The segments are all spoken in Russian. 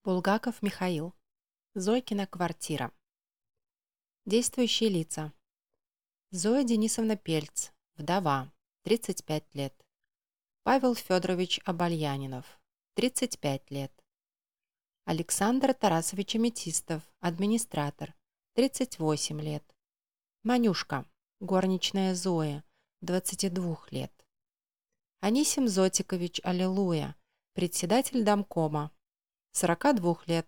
Булгаков Михаил. Зойкина квартира. Действующие лица. Зоя Денисовна Пельц, вдова, 35 лет. Павел Федорович Обальянинов, 35 лет. Александр Тарасович Аметистов, администратор, 38 лет. Манюшка, горничная Зоя, 22 лет. Анисим Зотикович Аллилуйя, председатель домкома, 42 лет.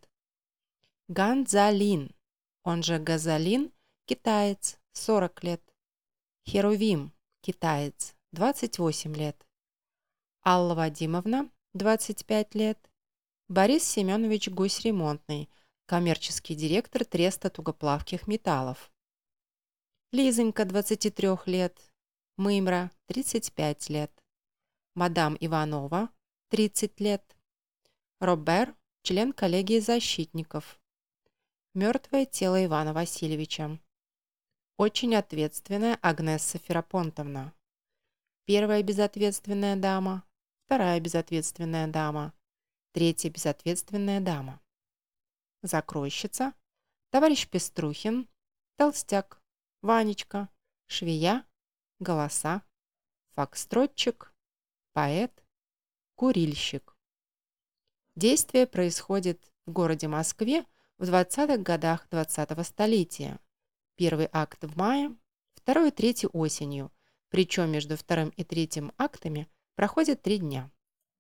Ганзалин, он же Газалин, китаец, 40 лет. Херувим, китаец, 28 лет. Алла Вадимовна, 25 лет. Борис Семенович Гусь-Ремонтный, коммерческий директор Треста тугоплавких металлов. Лизонька, 23 лет. Мымра, 35 лет. Мадам Иванова, 30 лет. Робер, член коллегии защитников. Мертвое тело Ивана Васильевича. Очень ответственная Агнесса Ферапонтовна. Первая безответственная дама. Вторая безответственная дама. Третья безответственная дама. Закройщица. Товарищ Пеструхин. Толстяк. Ванечка. Швея. Голоса. Фокстротчик. Поэт. Курильщик. Действие происходит в городе Москве в 20-х годах 20-го столетия. Первый акт в мае, второй и третий осенью, причем между вторым и третьим актами проходит 3 дня.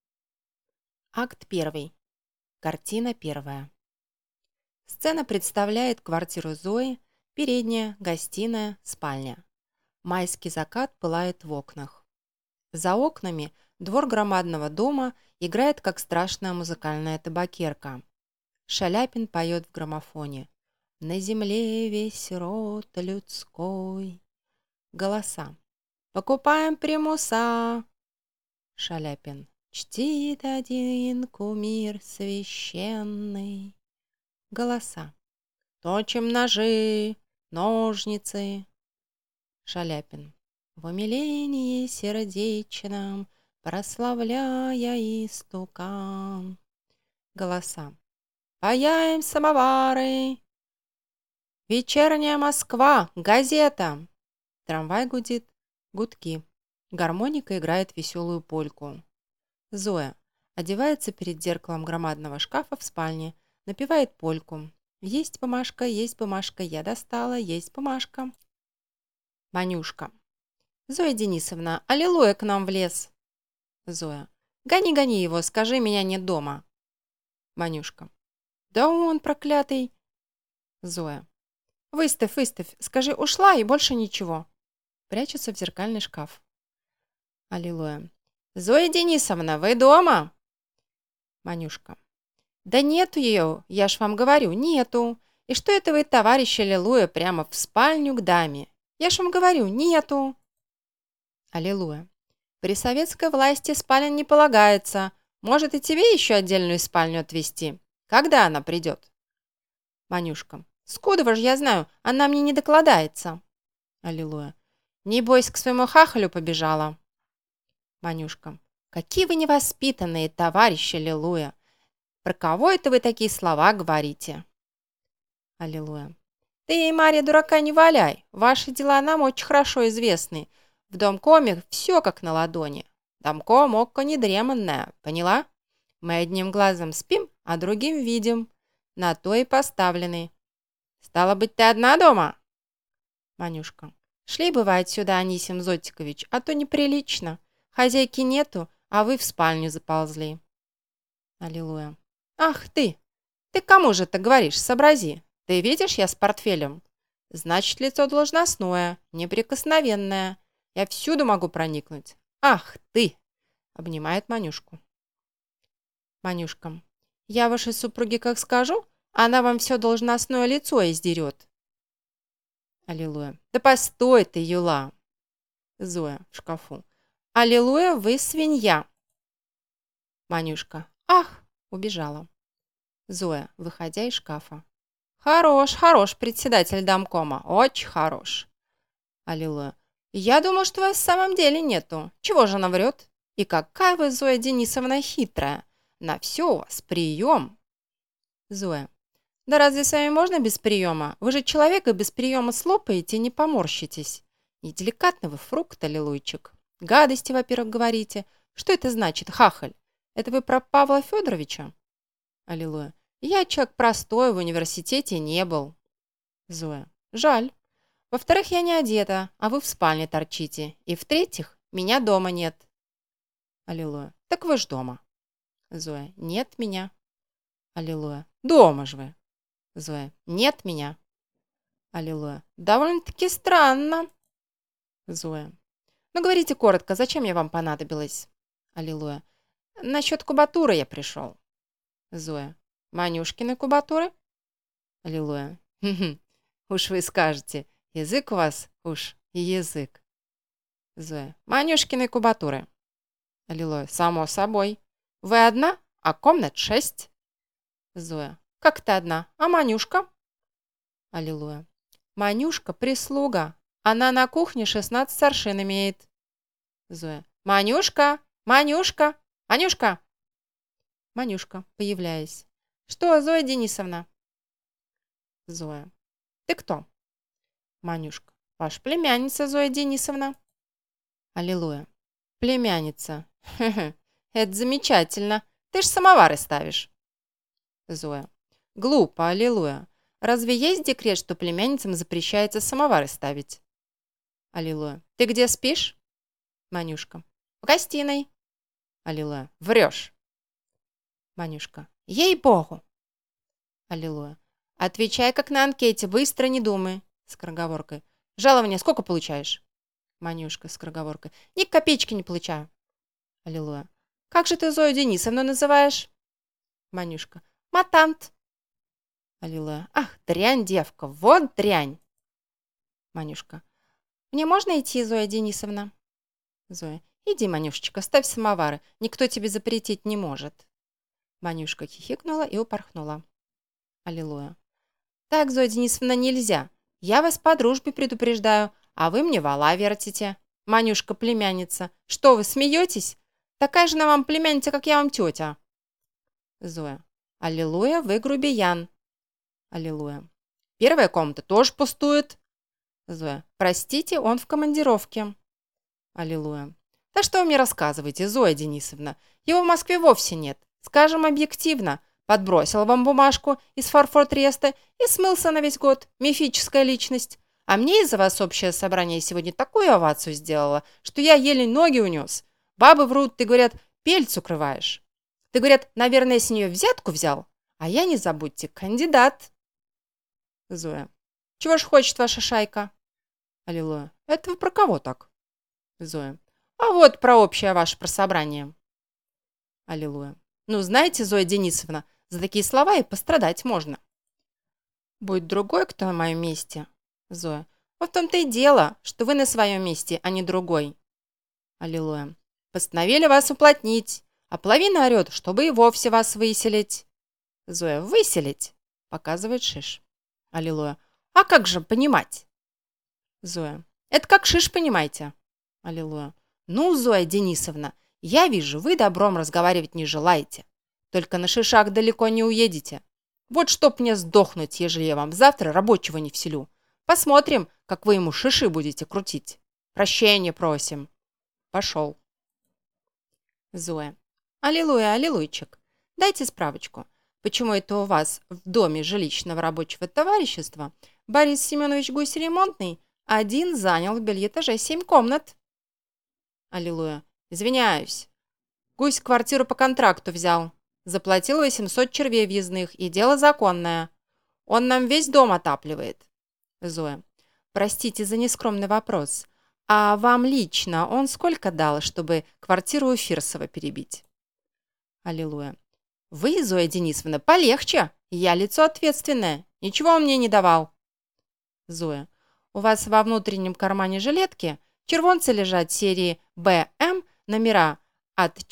Акт 1. Картина 1. Сцена представляет квартиру Зои, передняя, гостиная, спальня. Майский закат пылает в окнах. За окнами двор громадного дома играет, как страшная музыкальная табакерка. Шаляпин поет в граммофоне. «На земле весь род людской». Голоса. «Покупаем примуса». Шаляпин. «Чтит один кумир священный». Голоса. «Точим ножи, ножницы». Шаляпин. «В умилении сердечном, прославляя истукан». Голоса. «Паяем самовары». «Вечерняя Москва! Газета!» Трамвай гудит. Гудки. Гармоника играет веселую польку. Зоя одевается перед зеркалом громадного шкафа в спальне, напевает польку. «Есть бумажка, я достала, есть бумажка». Манюшка. «Зоя Денисовна, аллилуйя к нам влез». Зоя. «Гони, гони его, скажи, меня нет дома». Манюшка. «Да он проклятый». Зоя. «Выставь, выставь, скажи, ушла и больше ничего». Прячется в зеркальный шкаф. Аллилуйя. «Зоя Денисовна, вы дома?» Манюшка. «Да нету ее, я ж вам говорю, нету. И что это вы, товарищ Аллилуйя, прямо в спальню к даме? Я ж вам говорю, нету». Аллилуйя. «При советской власти спален не полагается. Может, и тебе еще отдельную спальню отвезти? Когда она придет?» Манюшка. «Скудова ж я знаю, она мне не докладается». Аллилуйя. «Небось, к своему хахалю побежала». Манюшка. «Какие вы невоспитанные, товарищи, аллилуйя! Про кого это вы такие слова говорите?» Аллилуйя. «Ты, Марья, дурака не валяй. Ваши дела нам очень хорошо известны. В домкоме все как на ладони. Домком око недреманное, поняла? Мы одним глазом спим, а другим видим. На то и поставлены. Стало быть, ты одна дома?» Манюшка. «Шли, бывает, сюда, Анисим Зотикович, а то неприлично. Хозяйки нету, а вы в спальню заползли». Аллилуйя. «Ах ты! Ты кому же это говоришь? Сообрази. Ты видишь, я с портфелем? Значит, лицо должностное, неприкосновенное. Я всюду могу проникнуть. Ах ты!» Обнимает Манюшку. Манюшка. «Я вашей супруге как скажу, она вам все должностное лицо издерет». Аллилуйя. «Да постой ты, юла!» Зоя в шкафу. «Аллилуйя, вы свинья!» Манюшка. «Ах!» Убежала. Зоя, выходя из шкафа. «Хорош, хорош, председатель домкома, очень хорош». Аллилуйя. «Я думал, что вас в самом деле нету. Чего же она врет? И какая вы, Зоя Денисовна, хитрая. На все у вас прием». Зоя. Да разве с вами можно без приема? Вы же человека без приема слопаете и не поморщитесь. Неделикатный вы фрукт, аллилуйчик. Гадости, во-первых, говорите. Что это значит, хахаль? Это вы про Павла Федоровича? Аллилуйя. Я человек простой, в университете не был. Зоя. Жаль. Во-вторых, я не одета, а вы в спальне торчите. И в-третьих, меня дома нет. Аллилуйя. Так вы ж дома. Зоя. Нет меня. Аллилуйя. Дома ж вы. Зоя. Нет меня. Аллилуйя. Довольно-таки странно. Зоя. Ну, говорите коротко, зачем я вам понадобилась? Аллилуйя. Насчет кубатуры я пришел. Зоя. Манюшкины кубатуры? Аллилуйя. Хм-хм. Уж вы скажете, язык у вас уж и язык. Зоя. Манюшкины кубатуры. Аллилуйя. Само собой. Вы одна, а комнат 6. Зоя. Как ты одна? А Манюшка? Аллилуйя. Манюшка прислуга. Она на кухне 16 аршин имеет. Зоя. Манюшка! Манюшка! Манюшка! Манюшка, появляясь. Что, Зоя Денисовна? Зоя. Ты кто? Манюшка. Ваша племянница Зоя Денисовна. Аллилуйя. Племянница. Хе-хе. Это замечательно. Ты ж самовары ставишь. Зоя. Глупо, аллилуйя. Разве есть декрет, что племянницам запрещается самовары ставить? Аллилуйя. Ты где спишь? Манюшка. В гостиной. Аллилуйя. Врешь. Манюшка. Ей-богу. Аллилуйя. Отвечай, как на анкете, быстро, не думай. Скороговоркой. Жалование сколько получаешь? Манюшка с скороговоркой. Ни копеечки не получаю. Аллилуйя. Как же ты Зою Денисовну называешь? Манюшка. Матант. Аллилуйя. Ах, дрянь, девка, вот дрянь. Манюшка. Мне можно идти, Зоя Денисовна? Зоя. Иди, Манюшечка, ставь самовары. Никто тебе запретить не может. Манюшка хихикнула и упорхнула. Аллилуйя. Так, Зоя Денисовна, нельзя. Я вас по дружбе предупреждаю, а вы мне вала вертите. Манюшка племянница. Что вы, смеетесь? Такая же на вам племянница, как я вам тетя. Зоя. Аллилуйя, вы грубиян. Аллилуйя. Первая комната тоже пустует. Зоя. Простите, он в командировке. Аллилуйя. Да что вы мне рассказываете, Зоя Денисовна? Его в Москве вовсе нет. Скажем объективно. Подбросил вам бумажку из фарфор-треста и смылся на весь год. Мифическая личность. А мне из-за вас общее собрание сегодня такую овацию сделало, что я еле ноги унес. Бабы врут, ты, говорят, пельц укрываешь. Ты, говорят, наверное, с нее взятку взял. А я, не забудьте, кандидат. Зоя. Чего ж хочет ваша шайка? Аллилуйя. Это вы про кого так? Зоя. А вот про общее ваше про собрание. Аллилуйя. Ну, знаете, Зоя Денисовна, за такие слова и пострадать можно. Будь другой, кто на моем месте. Зоя. Вот в том-то и дело, что вы на своем месте, а не другой. Аллилуйя. Постановили вас уплотнить, а половина орет, чтобы и вовсе вас выселить. Зоя. Выселить? Показывает шиш. Аллилуйя. А как же понимать? Зоя. Это как шиш понимаете. Аллилуйя. Ну, Зоя Денисовна, я вижу, вы добром разговаривать не желаете. Только на шишах далеко не уедете. Вот чтоб мне сдохнуть, ежели я вам завтра рабочего не вселю. Посмотрим, как вы ему шиши будете крутить. Прощения просим. Пошел. Зоя. Аллилуйя, аллилуйчик. Дайте справочку. Почему это у вас в доме жилищного рабочего товарищества Борис Семенович Гусь-Ремонтный один занял в бельэтаже 7 комнат? Аллилуйя. Извиняюсь. Гусь квартиру по контракту взял. Заплатил 800 червей въездных, и дело законное. Он нам весь дом отапливает. Зоя. Простите за нескромный вопрос. А вам лично он сколько дал, чтобы квартиру у Фирсова перебить? Аллилуйя. Вы, Зоя Денисовна, полегче. Я лицо ответственное. Ничего он мне не давал. Зоя. У вас во внутреннем кармане жилетки червонцы лежат серии БМ, номера от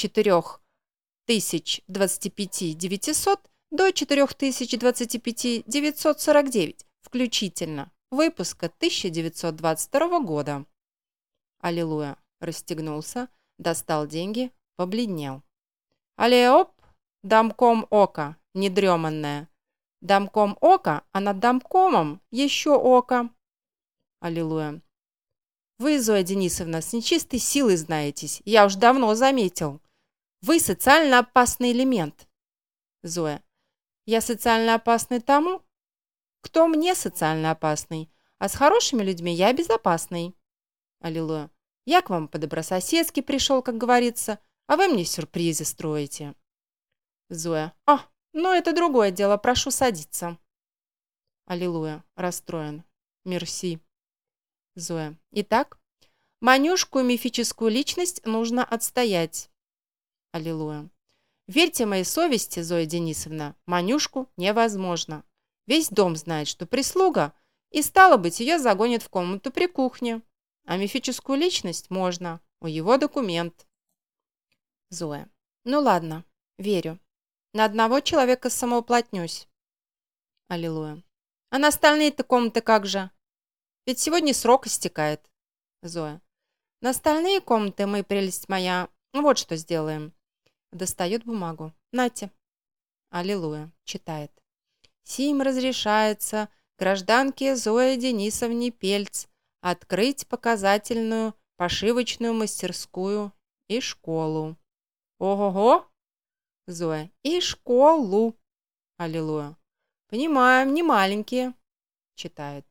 4025 900 до 4025 949 включительно, выпуска 1922 года. Аллилуйя. Расстегнулся, достал деньги, побледнел. Алле-оп, домком ока, недреманная. Домком око, а над домкомом еще око. Аллилуйя. Вы, Зоя Денисовна, с нечистой силой знаетесь, я уж давно заметил. Вы социально опасный элемент. Зоя. Я социально опасный тому, кто мне социально опасный, а с хорошими людьми я безопасный. Аллилуйя. Я к вам по-добрососедски пришел, как говорится, а вы мне сюрпризы строите. Зоя. Ну это другое дело, прошу садиться. Аллилуйя. Расстроен. Мерси. Зоя. Итак, Манюшку мифическую личность нужно отстоять. Аллилуйя. Верьте моей совести, Зоя Денисовна, Манюшку невозможно. Весь дом знает, что прислуга, и стало быть, ее загонят в комнату при кухне. А мифическую личность можно, у его документ. Зоя. Ну ладно, верю. На одного человека самоуплотнюсь. Аллилуйя. А на остальные-то комнаты как же? Ведь сегодня срок истекает. Зоя. На остальные комнаты мы, прелесть моя, вот что сделаем. Достает бумагу. Нате. Аллилуйя. Читает. Сим разрешается гражданке Зое Денисовне Пельц открыть показательную пошивочную мастерскую и школу. Ого-го! Зоя. И школу. Аллилуйя. Понимаем, не маленькие. Читает.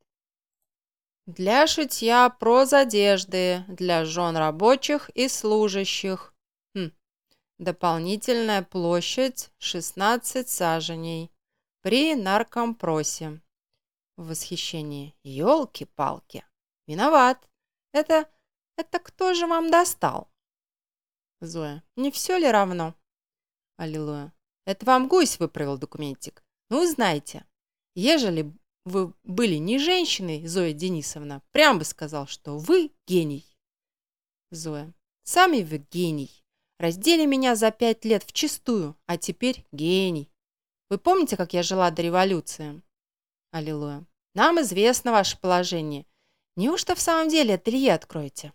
Для шитья прозодежды для жен рабочих и служащих. Дополнительная площадь 16 саженей. При наркомпросе. В восхищении. Ёлки-палки. Виноват. Это кто же вам достал? Зоя. Не все ли равно? Аллилуйя. Это вам гусь выправил документик. Ну, знаете, ежели вы были не женщиной, Зоя Денисовна, прям бы сказал, что вы гений. Зоя. Сами вы гений. Раздели меня за 5 лет вчистую, а теперь гений. Вы помните, как я жила до революции? Аллилуйя. Нам известно ваше положение. Неужто в самом деле ателье откроете?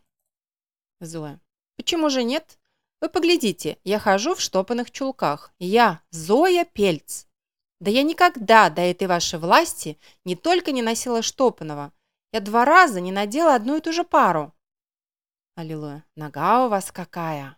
Зоя. Почему же нет? Вы поглядите, я хожу в штопанных чулках. Я Зоя Пельц. Да я никогда до этой вашей власти не только не носила штопанного. Я 2 раза не надела одну и ту же пару. Аллилуйя. Нога у вас какая?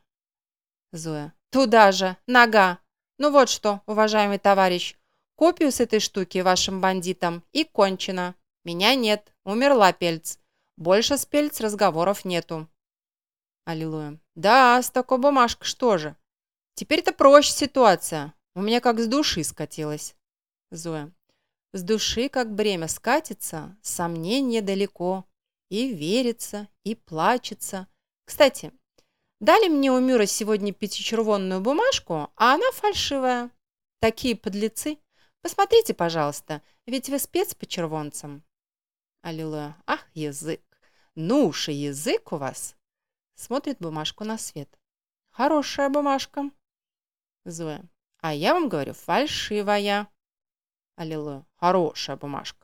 Зоя. Туда же, нога. Ну вот что, уважаемый товарищ, копию с этой штуки вашим бандитам и кончено. Меня нет, умерла Пельц. Больше с Пельц разговоров нету. Аллилуйя. Да, с такой бумажкой что же? Теперь-то проще ситуация. У меня как с души скатилось. Зоя. С души как бремя скатится, сомнение далеко. И верится, и плачется. Кстати, дали мне у Мюра сегодня 5-червонную бумажку, а она фальшивая. Такие подлецы. Посмотрите, пожалуйста, ведь вы спец по червонцам. Аллилуйя. Ах, язык. Ну уж и язык у вас. Смотрит бумажку на свет. Хорошая бумажка. Зоя. А я вам говорю, фальшивая. Аллилуйя. Хорошая бумажка.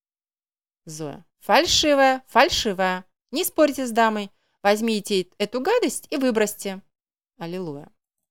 Зоя. Фальшивая, фальшивая. Не спорьте с дамой. Возьмите эту гадость и выбросьте. Аллилуйя.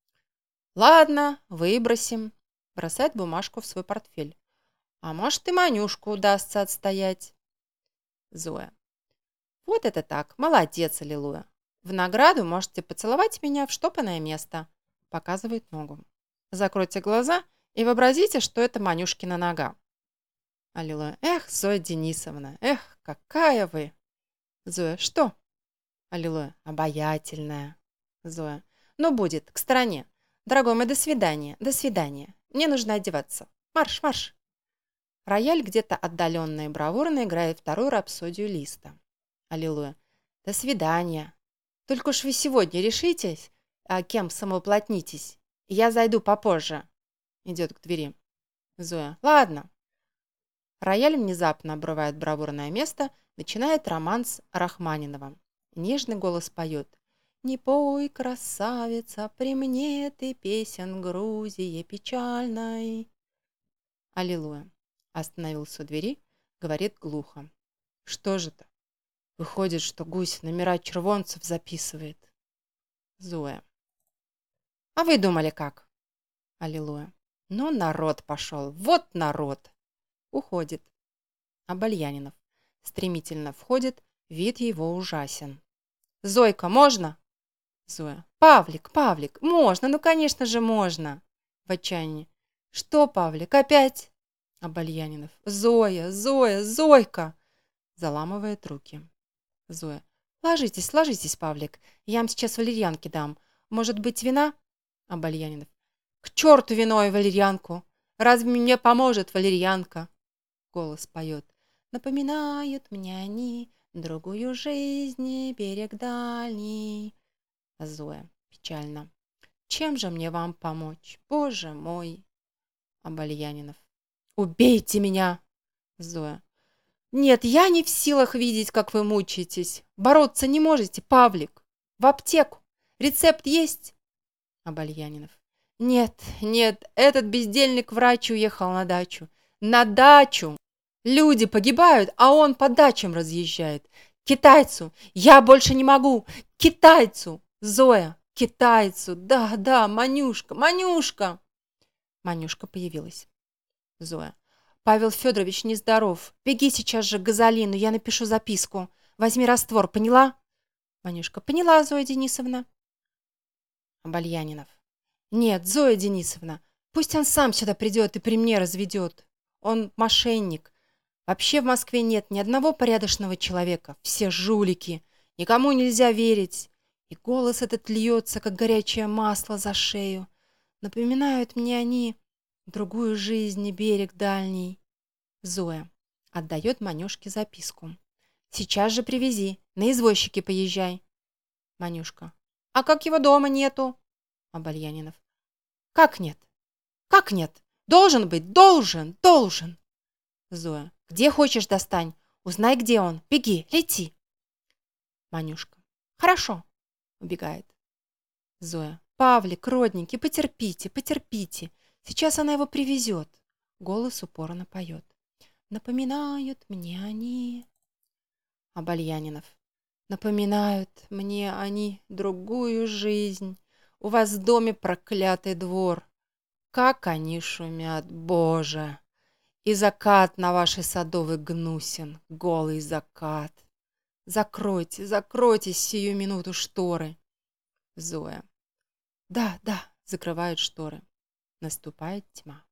Ладно, выбросим. Бросает бумажку в свой портфель. А может и Манюшку удастся отстоять. Зоя. Вот это так. Молодец, Аллилуйя. В награду можете поцеловать меня в штопанное место. Показывает ногу. Закройте глаза и вообразите, что это Манюшкина нога. Аллилуйя. Эх, Зоя Денисовна, эх, какая вы. Зоя. Что? Аллилуйя. Обаятельная. Зоя. Ну, будет, к стороне. Дорогой мой, до свидания, до свидания. Мне нужно одеваться. Марш, марш. Рояль где-то отдаленно и бравурно играет вторую рапсодию Листа. Аллилуйя. До свидания. Только уж вы сегодня решитесь, кем самоуплотнитесь. Я зайду попозже. Идет к двери. Зоя. Ладно. Рояль внезапно обрывает бравурное место, начинает романс Рахманинова. Нежный голос поет. «Не пой, красавица, при мне ты песен Грузии печальной». Аллилуйя. Остановился у двери, говорит глухо. Что же это? Выходит, что гусь номера червонцев записывает. Зоя. А вы думали как? Аллилуйя. Ну, народ пошел. Вот народ. Уходит. Обальянинов. Стремительно входит, вид его ужасен. «Зойка, можно?» Зоя. «Павлик, можно, ну, конечно же, можно!» В отчаянии. «Что, Павлик, опять?» Обальянинов. «Зоя, Зойка!» Заламывает руки. Зоя. Ложитесь, Павлик. Я вам сейчас валерьянки дам. Может быть, вина?» Обальянинов. «К черту вино и валерьянку! Разве мне поможет валерьянка?» Голос поет. «Напоминают мне они другую жизнь, берег дальний». Зоя печально. «Чем же мне вам помочь, Боже мой?» Обальянинов. «Убейте меня!» Зоя. «Нет, я не в силах видеть, как вы мучаетесь. Бороться не можете, Павлик. В аптеку. Рецепт есть?» Обальянинов. «Нет, этот бездельник-врач уехал на дачу. На дачу! Люди погибают, а он по дачам разъезжает. Китайцу! Я больше не могу! Китайцу! Зоя! Китайцу! Да, Манюшка! Манюшка появилась. Зоя. «Павел Федорович нездоров. Беги сейчас же к Газолину, я напишу записку. Возьми раствор, поняла?» Манюшка. «Поняла, Зоя Денисовна». Обальянинов. «Нет, Зоя Денисовна, пусть он сам сюда придет и при мне разведет. Он мошенник. Вообще в Москве нет ни одного порядочного человека. Все жулики. Никому нельзя верить. И голос этот льется, как горячее масло за шею. Напоминают мне они другую жизнь и берег дальний». Зоя отдает Манюшке записку. «Сейчас же привези, на извозчике поезжай». Манюшка. «А как его дома нету?» Обальянинов. «Как нет? Как нет? Должен быть, должен!» Зоя. «Где хочешь достань. Узнай, где он. Беги, лети». Манюшка. «Хорошо». Убегает. Зоя. «Павлик, родненький, потерпите. Сейчас она его привезет». Голос упорно поет. «Напоминают мне они...» Обальянинов. «Напоминают мне они другую жизнь. У вас в доме проклятый двор. Как они шумят, Боже! И закат на вашей садовой гнусен, голый закат. Закройте сию минуту шторы». Зоя. Да, закрывают шторы. Наступает тьма.